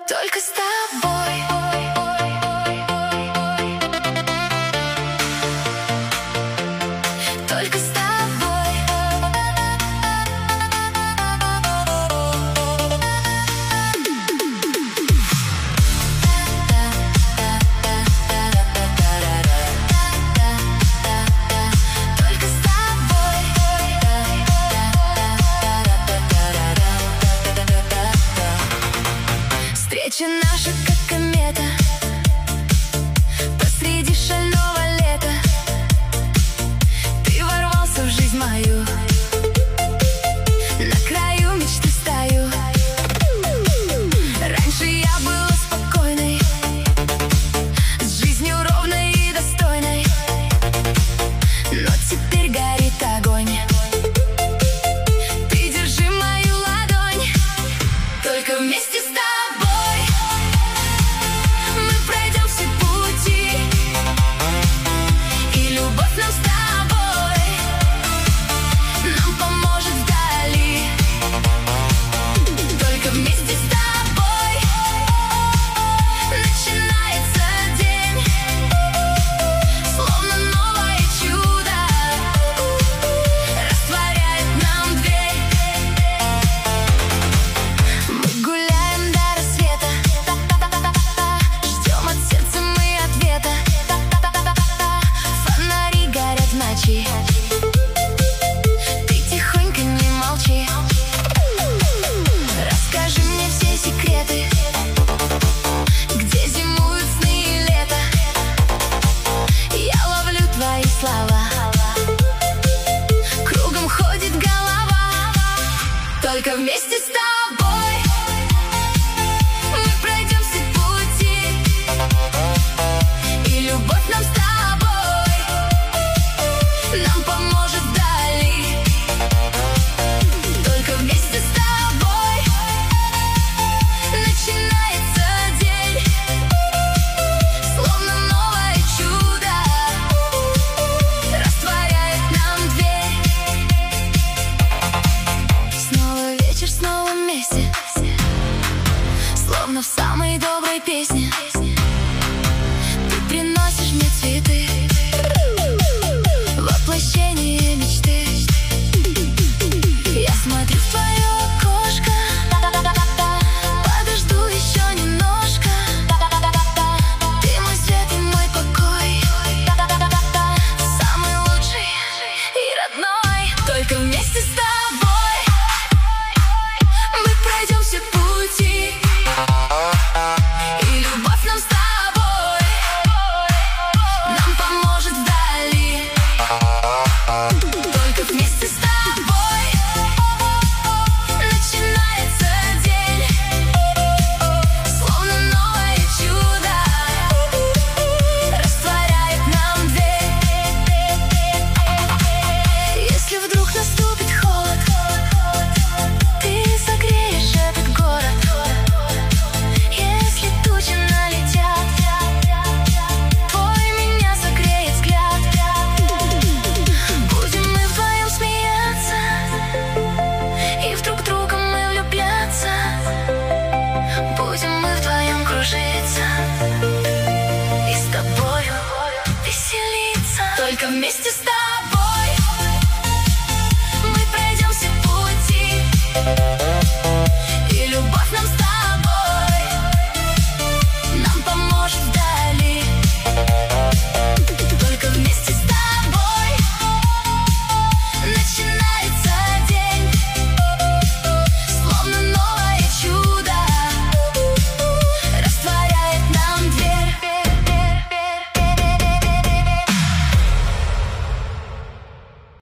Только с тобой. Только с тобой. Только с тобой. Встреча наша как комета посреди шального лета. Ты ворвался в жизнь мою, на краю мечты стою. Раньше я была спокойной, с жизнью ровной и достойной, но теперь горит огонь. Ты держи мою ладонь. Только вместе с тобой мы пройдем все пути, и любовь нам с тобой нам поможет вдали. Только вместе с тобой начинается день, словно новое чудо растворяет нам дверь. Мы гуляем до рассвета, ждем от сердца мы ответа. Фонари горят в ночи, ты тихонько не молчи. Расскажи мне все секреты, где зимуют сны и лето. Я ловлю твои слова, кругом ходит голова. Только вместе с тобой мы пройдем все пути, и любовь нам с тобой нам поможет вдали. Только вместе с тобой начинается день, словно новое чудо растворяет нам дверь. Снова вечер, снова вместе, словно в самой доброй песне. Ты приносишь мне цветы, воплощение мечты. Я смотрю в твое окошко, подожду еще немножко. Ты мой свет и мой покой, самый лучший и родной. Только вместе с тобой мы пройдем все пути, и любовь нам с тобой нам поможет вдали. Только вместе с тобой начинается день, словно новое чудо растворяет нам дверь. Если вдруг наступит холод, ты согреешь этот город. Если тучи налетят, твой меня согреет взгляд. Будем мы вдвоем смеяться, и в друг друга мы влюбляться. Будем мы вдвоем кружиться, и с тобою веселиться. Только вместе с тобой